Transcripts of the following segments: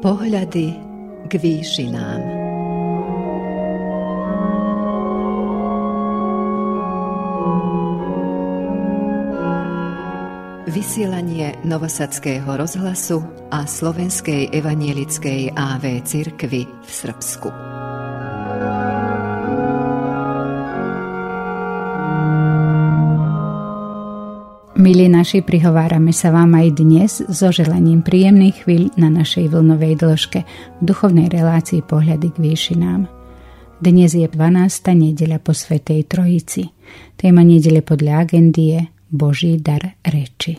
Pohľady k výšinám. Vysielanie Novosadského rozhlasu a Slovenskej evanielickej AV cirkvi v Srbsku. Milí naši, prihovárame sa vám aj dnes so želaním príjemných chvíľ na našej vlnovej dĺžke v duchovnej relácii Pohľady k výšinám. Dnes je 12. nedeľa po Svätej Trojici. Téma nedele podľa agendy je Boží dar reči.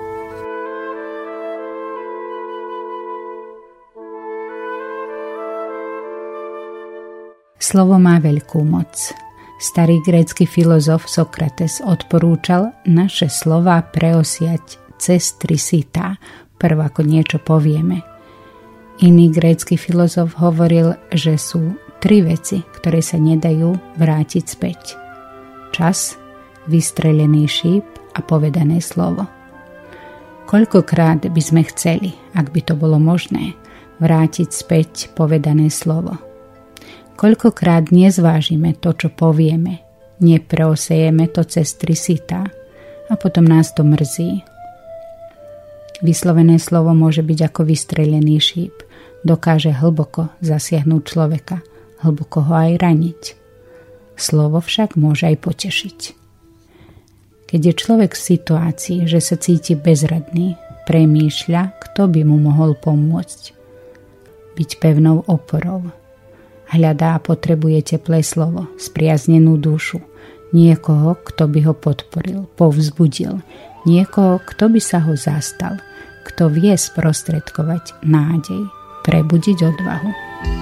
Slovo má veľkú moc. Starý grécky filozof Sokrates odporúčal naše slová preosiať cez 3 sitá, prv ako niečo povieme. Iný grécky filozof hovoril, že sú 3 veci, ktoré sa nedajú vrátiť späť. Čas, vystrelený šíp a povedané slovo. Koľkokrát by sme chceli, ak by to bolo možné, vrátiť späť povedané slovo. Koľkokrát nezvážime to, čo povieme, nepreosejeme to cez 3 sitá a potom nás to mrzí. Vyslovené slovo môže byť ako vystrelený šíp, dokáže hlboko zasiahnuť človeka, hlboko ho aj raniť. Slovo však môže aj potešiť. Keď je človek v situácii, že sa cíti bezradný, premýšľa, kto by mu mohol pomôcť. Byť pevnou oporou. Hľadá a potrebuje teplé slovo, spriaznenú dušu, niekoho, kto by ho podporil, povzbudil, niekoho, kto by sa ho zastal, kto vie sprostredkovať nádej, prebudiť odvahu.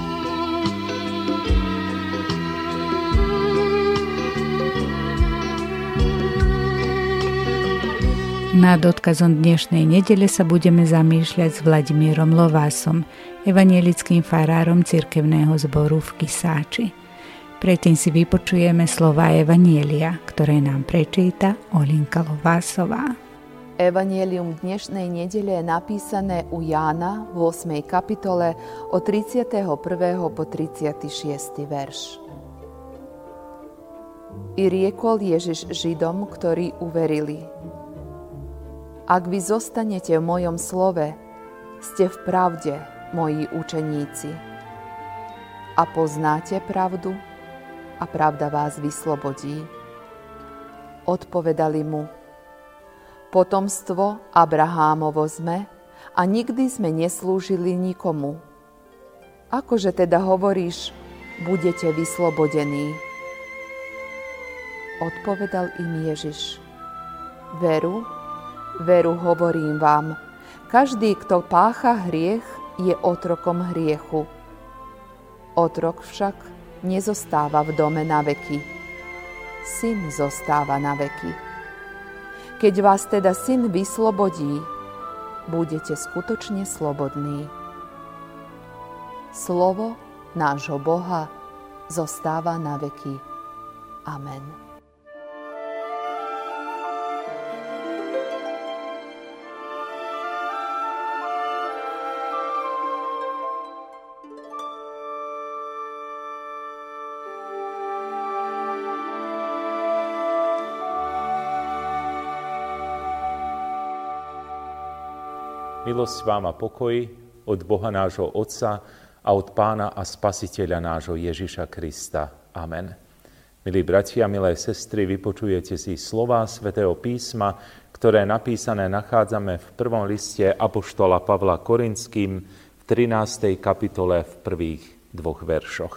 Nad odkazom dnešnej nedele sa budeme zamýšľať s Vladimírom Lovásom, evanielickým farárom cirkevného zboru v Kisáči. Predtým si vypočujeme slová evanielia, ktoré nám prečíta Olinka Lovásová. Evanielium dnešnej nedele je napísané u Jána v 8. kapitole od 31. po 36. verš. I riekol Ježiš Židom, ktorí uverili: Ak vy zostanete v mojom slove, ste v pravde moji učeníci. A poznáte pravdu, a pravda vás vyslobodí. Odpovedali mu: Potomstvo Abrahámovo sme a nikdy sme neslúžili nikomu. Akože teda hovoríš, budete vyslobodení? Odpovedal im Ježiš: Veru hovorím vám, každý, kto pácha hriech, je otrokom hriechu. Otrok však nezostáva v dome na veky. Syn zostáva na veky. Keď vás teda syn vyslobodí, budete skutočne slobodní. Slovo nášho Boha zostáva na veky. Amen. Milosť vám a pokoj od Boha nášho Otca a od Pána a Spasiteľa nášho Ježiša Krista. Amen. Milí bratia, milé sestry, vypočujete si slová Svätého písma, ktoré napísané nachádzame v prvom liste apoštola Pavla Korinským v 13. kapitole v prvých 2 veršoch.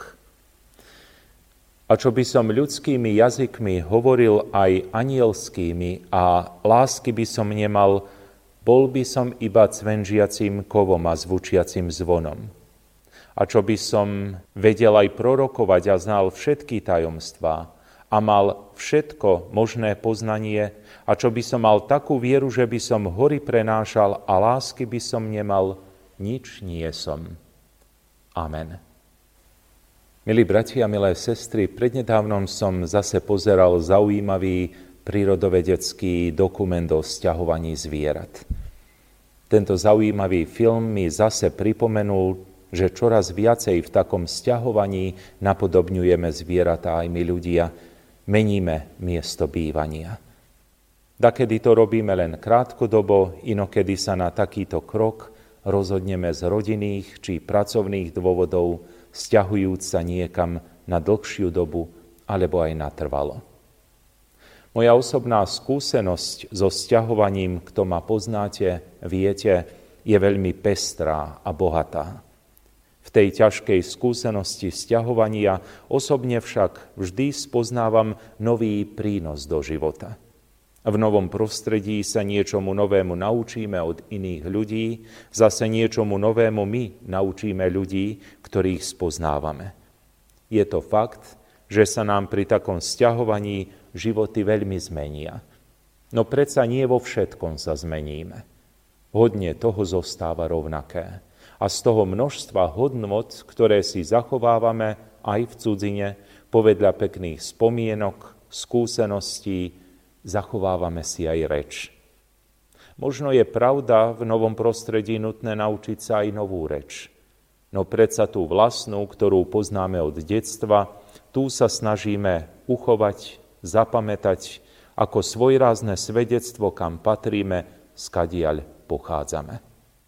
A čo by som ľudskými jazykmi hovoril aj anielskými a lásky by som nemal, bol by som iba cvenžiacím kovom a zvučiacim zvonom. A čo by som vedel aj prorokovať a znal všetky tajomstvá a mal všetko možné poznanie, a čo by som mal takú vieru, že by som hory prenášal a lásky by som nemal, nič nie som. Amen. Milí bratia, milé sestry, prednedávnom som zase pozeral zaujímavý prírodovedecký dokument o sťahovaní zvierat. Tento zaujímavý film mi zase pripomenul, že čoraz viacej v takom sťahovaní napodobňujeme zvieratá aj my ľudia, meníme miesto bývania. Dakedy to robíme len krátkodobo, inokedy sa na takýto krok rozhodneme z rodinných či pracovných dôvodov, sťahujúc sa niekam na dlhšiu dobu alebo aj natrvalo. Moja osobná skúsenosť so sťahovaním, kto ma poznáte, viete, je veľmi pestrá a bohatá. V tej ťažkej skúsenosti sťahovania osobne však vždy spoznávam nový prínos do života. V novom prostredí sa niečomu novému naučíme od iných ľudí, zase niečomu novému my naučíme ľudí, ktorých spoznávame. Je to fakt, že sa nám pri takom sťahovaní životy veľmi zmenia. No predsa nie vo všetkom sa zmeníme. Hodne toho zostáva rovnaké. A z toho množstva hodnot, ktoré si zachovávame aj v cudzine, povedľa pekných spomienok, skúseností, zachovávame si aj reč. Možno je pravda v novom prostredí nutné naučiť sa aj novú reč. No predsa tú vlastnú, ktorú poznáme od detstva, tú sa snažíme uchovať, zapamätať ako svojrázne svedectvo, kam patríme, skadiaľ pochádzame.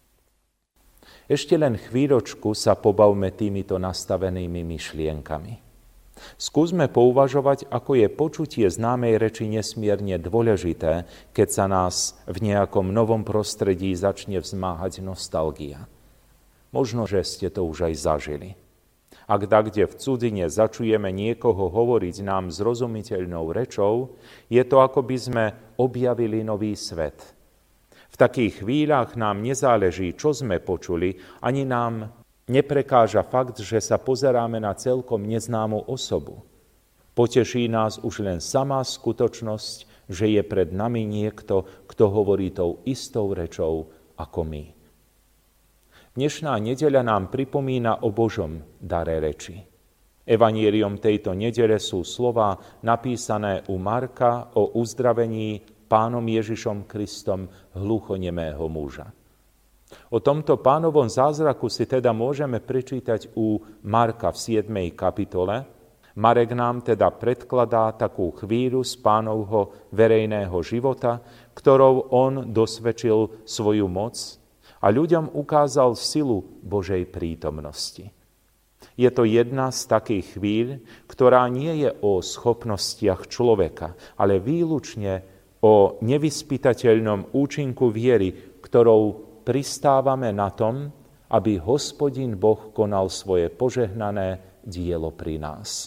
Ešte len chvíľočku sa pobavme týmito nastavenými myšlienkami. Skúsme pouvažovať, ako je počutie známej reči nesmierne dôležité, keď sa nás v nejakom novom prostredí začne vzmáhať nostalgia. Možno, že ste to už aj zažili. Ak dakde v cudzine začujeme niekoho hovoriť nám zrozumiteľnou rečou, je to, ako by sme objavili nový svet. V takých chvíľach nám nezáleží, čo sme počuli, ani nám neprekáža fakt, že sa pozeráme na celkom neznámu osobu. Poteší nás už len samá skutočnosť, že je pred nami niekto, kto hovorí tou istou rečou ako my. Dnešná nedeľa nám pripomína o Božom dare reči. Evanjeliom tejto nedele sú slová napísané u Marka o uzdravení Pánom Ježišom Kristom hluchonemého muža. O tomto Pánovom zázraku si teda môžeme prečítať u Marka v 7. kapitole. Marek nám teda predkladá takú chvíľu z Pánovho verejného života, ktorou on dosvedčil svoju moc a ľuďom ukázal silu Božej prítomnosti. Je to jedna z takých chvíľ, ktorá nie je o schopnostiach človeka, ale výlučne o nevyspytateľnom účinku viery, ktorou pristávame na tom, aby Hospodin Boh konal svoje požehnané dielo pri nás.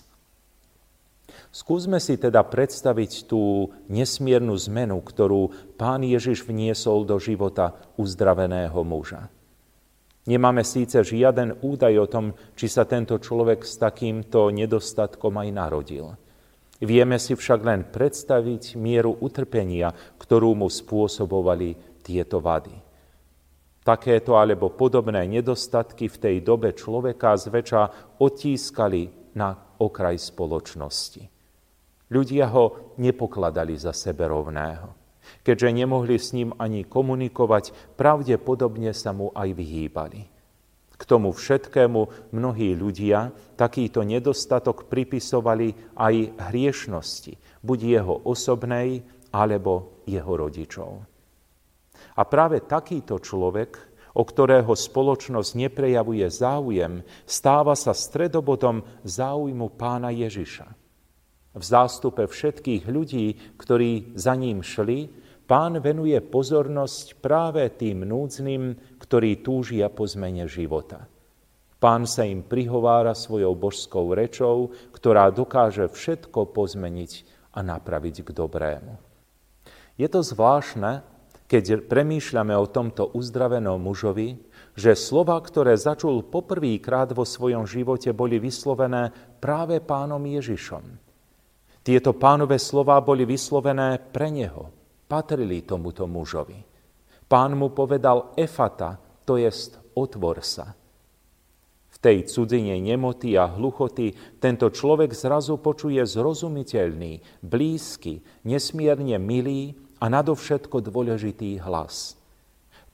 Skúsme si teda predstaviť tú nesmiernu zmenu, ktorú Pán Ježiš vniesol do života uzdraveného muža. Nemáme síce žiaden údaj o tom, či sa tento človek s takýmto nedostatkom aj narodil. Vieme si však len predstaviť mieru utrpenia, ktorú mu spôsobovali tieto vady. Takéto alebo podobné nedostatky v tej dobe človeka zväčša odtískali na okraj spoločnosti. Ľudia ho nepokladali za seberovného. Keďže nemohli s ním ani komunikovať, pravdepodobne sa mu aj vyhýbali. K tomu všetkému mnohí ľudia takýto nedostatok pripisovali aj hriešnosti, buď jeho osobnej, alebo jeho rodičov. A práve takýto človek, o ktorého spoločnosť neprejavuje záujem, stáva sa stredobodom záujmu Pána Ježiša. V zástupe všetkých ľudí, ktorí za ním šli, Pán venuje pozornosť práve tým núdznym, ktorí túžia po zmene života. Pán sa im prihovára svojou božskou rečou, ktorá dokáže všetko pozmeniť a napraviť k dobrému. Je to zvláštne, keď premýšľame o tomto uzdravenom mužovi, že slova, ktoré začul poprvýkrát vo svojom živote, boli vyslovené práve Pánom Ježišom. Tieto Pánove slová boli vyslovené pre neho, patrili tomuto mužovi. Pán mu povedal efata, to jest otvor sa. V tej cudzine nemoty a hluchoty tento človek zrazu počuje zrozumiteľný, blízky, nesmierne milý a nadovšetko dôležitý hlas.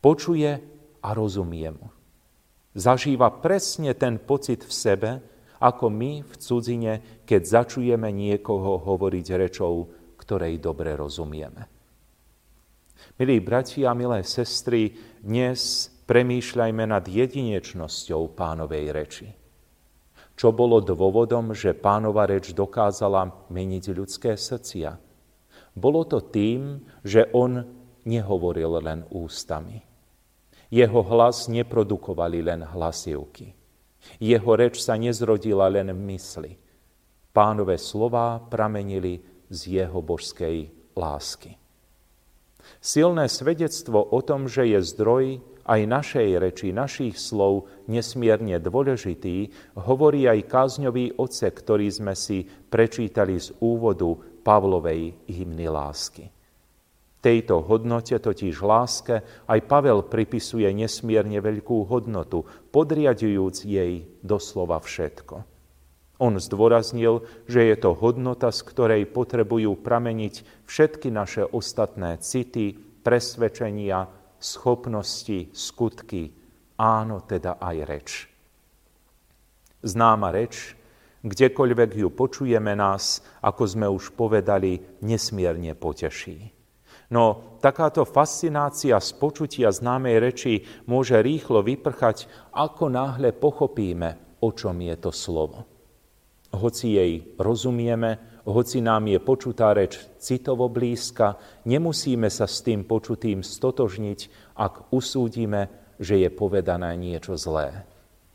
Počuje a rozumie mu. Zažíva presne ten pocit v sebe, ako my v cudzine, keď začujeme niekoho hovoriť rečou, ktorej dobre rozumieme. Milí bratia a milé sestry, dnes premýšľajme nad jedinečnosťou Pánovej reči. Čo bolo dôvodom, že Pánova reč dokázala meniť ľudské srdcia? Bolo to tým, že on nehovoril len ústami. Jeho hlas neprodukovali len hlasivky. Jeho reč sa nezrodila len v mysli. Pánove slová pramenili z jeho božskej lásky. Silné svedectvo o tom, že je zdroj aj našej reči, našich slov nesmierne dôležitý, hovorí aj kázňový odsek, ktorý sme si prečítali z úvodu Pavlovej hymny lásky. Tejto hodnote, totiž láske, aj Pavel pripisuje nesmierne veľkú hodnotu, podriadujúc jej doslova všetko. On zdôraznil, že je to hodnota, z ktorej potrebujú prameniť všetky naše ostatné city, presvedčenia, schopnosti, skutky, áno, teda aj reč. Známa reč, kdekoľvek ju počujeme, nás, ako sme už povedali, nesmierne poteší. No takáto fascinácia z počutia známej reči môže rýchlo vyprchať, ako náhle pochopíme, o čom je to slovo. Hoci jej rozumieme, hoci nám je počutá reč citovo blízka, nemusíme sa s tým počutým stotožniť, ak usúdime, že je povedané niečo zlé.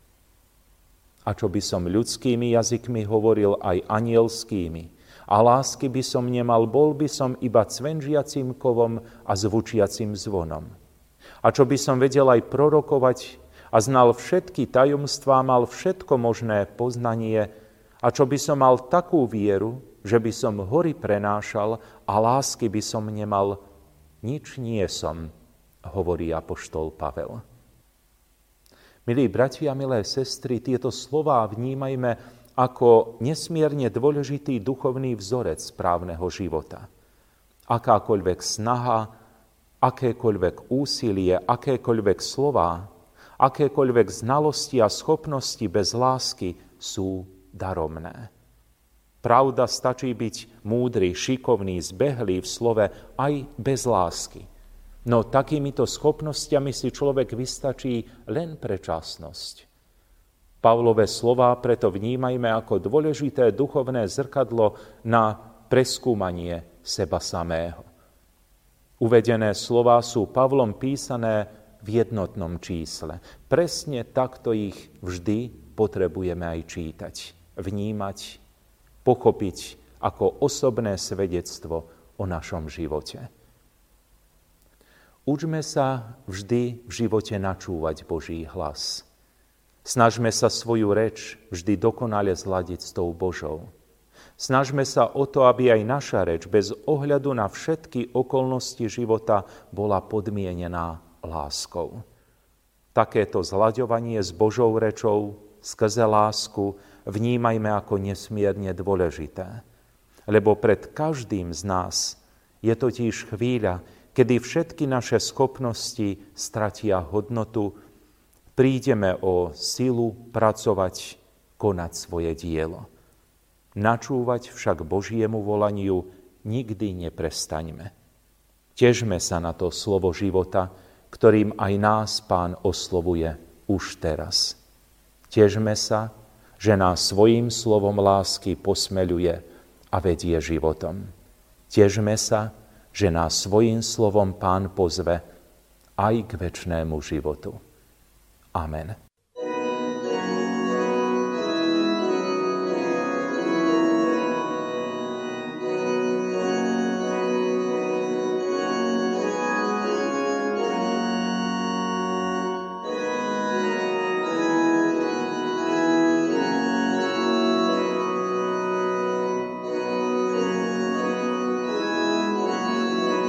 A čo by som ľudskými jazykmi hovoril aj anielskými, a lásky by som nemal, bol by som iba cvenžiacím kovom a zvučiacím zvonom. A čo by som vedel aj prorokovať a znal všetky tajomstvá, mal všetko možné poznanie, a čo by som mal takú vieru, že by som hory prenášal a lásky by som nemal, nič nie som, hovorí apoštol Pavel. Milí bratia a milé sestry, tieto slová vnímajme ako nesmierne dôležitý duchovný vzorec správneho života. Akákoľvek snaha, akékoľvek úsilie, akékoľvek slová, akékoľvek znalosti a schopnosti bez lásky sú daromné. Pravda, stačí byť múdry, šikovný, zbehlý v slove aj bez lásky. No takýmito schopnosťami si človek vystačí len pre časnosť. Pavlové slová preto vnímajme ako dôležité duchovné zrkadlo na preskúmanie seba samého. Uvedené slová sú Pavlom písané v jednotnom čísle. Presne takto ich vždy potrebujeme aj čítať, vnímať, pochopiť ako osobné svedectvo o našom živote. Učme sa vždy v živote načúvať Boží hlas. Snažme sa svoju reč vždy dokonale zladiť s tou Božou. Snažme sa o to, aby aj naša reč bez ohľadu na všetky okolnosti života bola podmienená láskou. Takéto zlaďovanie s Božou rečou skrze lásku vnímajme ako nesmierne dôležité. Lebo pred každým z nás je totiž chvíľa, kedy všetky naše schopnosti stratia hodnotu, prídeme o silu pracovať, konať svoje dielo. Načúvať však Božiemu volaniu nikdy neprestaňme. Težme sa na to slovo života, ktorým aj nás Pán oslovuje už teraz. Težme sa, že nás svojím slovom lásky posmeľuje a vedie životom. Težme sa, že nás svojím slovom Pán pozve aj k večnému životu. Amen.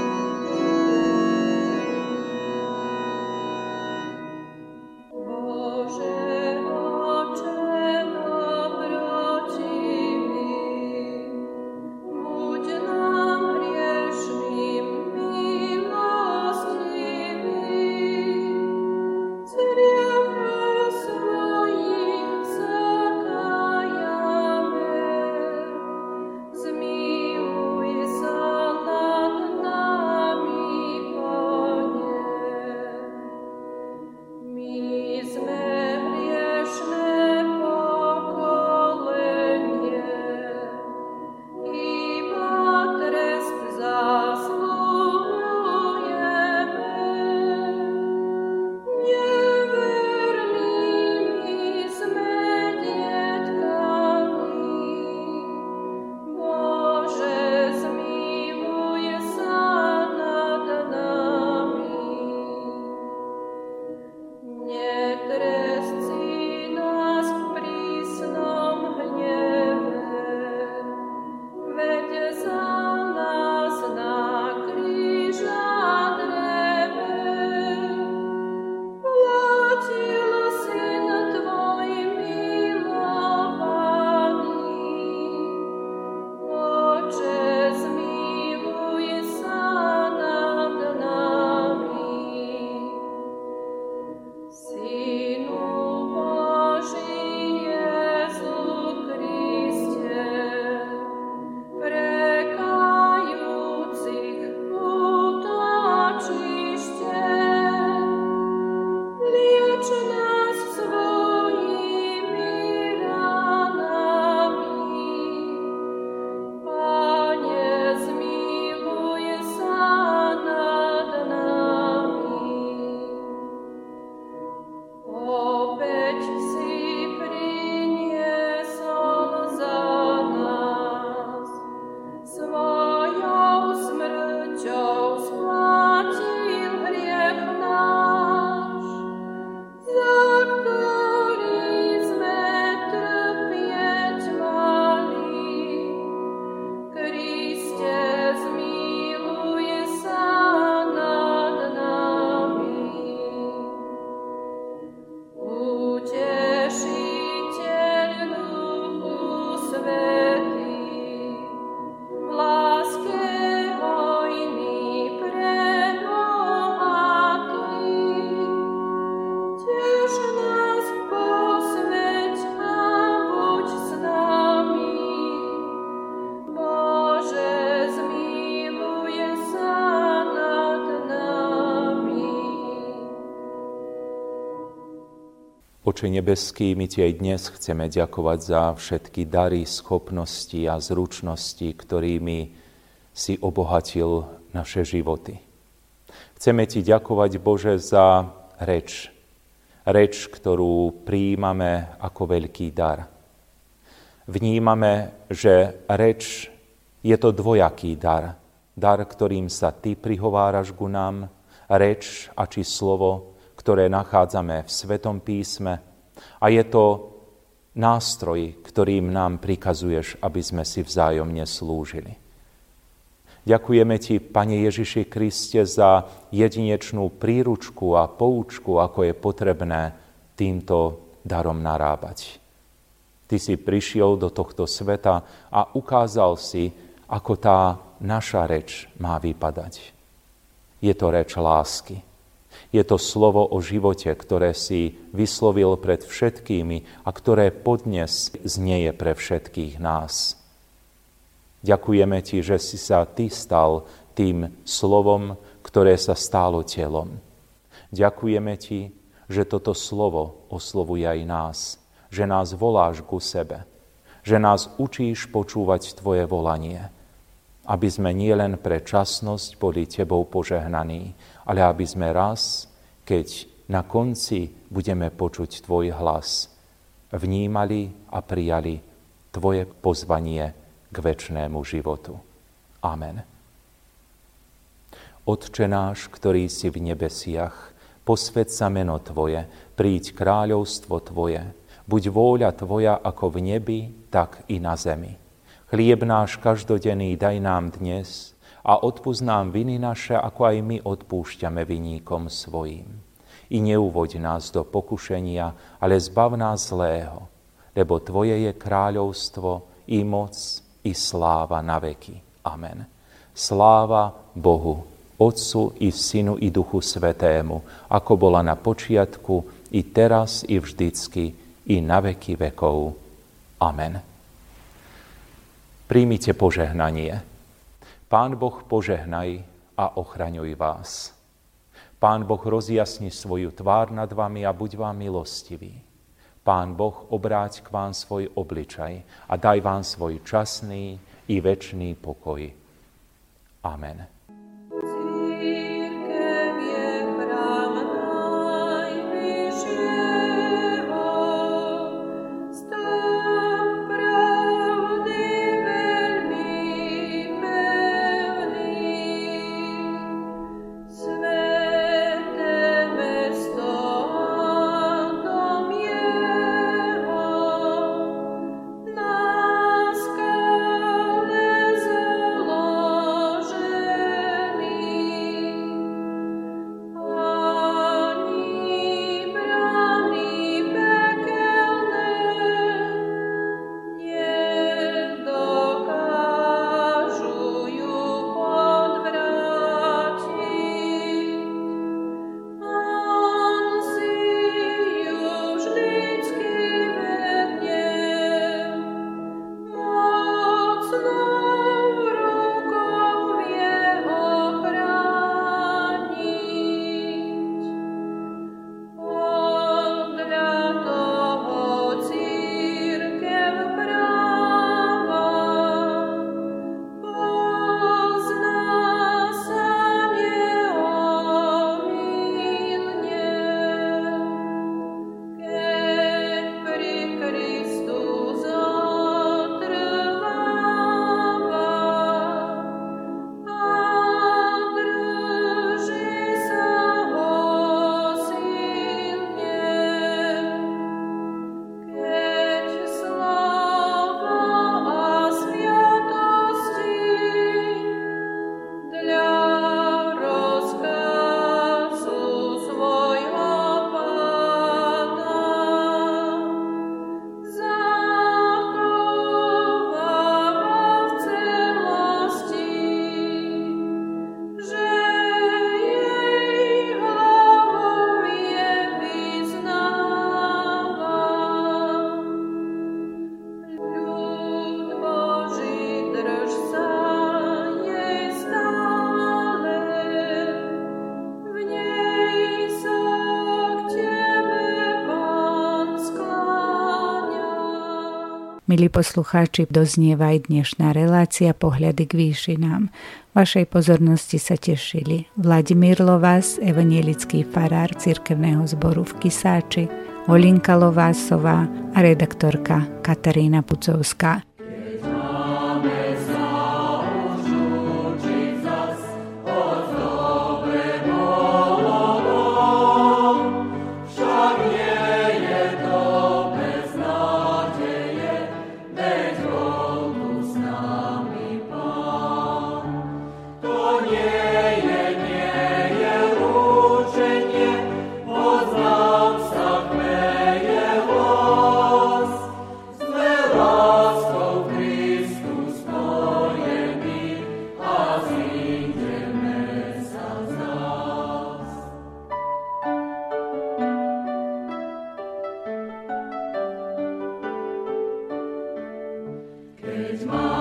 Oh Oče nebeský, my Ti aj dnes chceme ďakovať za všetky dary, schopnosti a zručnosti, ktorými si obohatil naše životy. Chceme Ti ďakovať, Bože, za reč, ktorú prijímame ako veľký dar. Vnímame, že reč je to dvojaký dar, ktorým sa Ty prihováraš ku nám, reč a či slovo, ktoré nachádzame v Svetom písme, a je to nástroj, ktorým nám prikazuješ, aby sme si vzájomne slúžili. Ďakujeme Ti, Pane Ježiši Kriste, za jedinečnú príručku a poučku, ako je potrebné týmto darom narábať. Ty si prišiel do tohto sveta a ukázal si, ako tá naša reč má vypadať. Je to reč lásky. Je to slovo o živote, ktoré si vyslovil pred všetkými a ktoré podnes znieje pre všetkých nás. Ďakujeme Ti, že si sa Ty stal tým slovom, ktoré sa stalo telom. Ďakujeme Ti, že toto slovo oslovuje aj nás, že nás voláš ku sebe, že nás učíš počúvať Tvoje volanie, aby sme nielen pre časnosť boli Tebou požehnaní, ale aby sme raz, keď na konci budeme počuť Tvoj hlas, vnímali a prijali Tvoje pozvanie k večnému životu. Amen. Otče náš, ktorý si v nebesiach, posväť sa meno Tvoje, príď kráľovstvo Tvoje, buď vôľa Tvoja ako v nebi, tak i na zemi. Chlieb náš každodenný daj nám dnes a odpusť nám viny naše, ako aj my odpúšťame viníkom svojim. I neuvoď nás do pokušenia, ale zbav nás zlého, lebo Tvoje je kráľovstvo, i moc, i sláva na veky. Amen. Sláva Bohu, Otcu i Synu i Duchu Svätému, ako bola na počiatku, i teraz, i vždycky, i na veky vekov. Amen. Príjmite požehnanie. Pán Boh požehnaj a ochraňuj vás. Pán Boh rozjasni svoju tvár nad vami a buď vám milostivý. Pán Boh obráť k vám svoj obličaj a daj vám svoj časný i večný pokoj. Amen. Milí poslucháči, doznieva aj dnešná relácia Pohľady k výšinám. Vašej pozornosti sa tešili Vladimír Lovás, evanielický farár cirkevného zboru v Kisáči, Olinka Lovásová a redaktorka Katarína Pucovská. It's my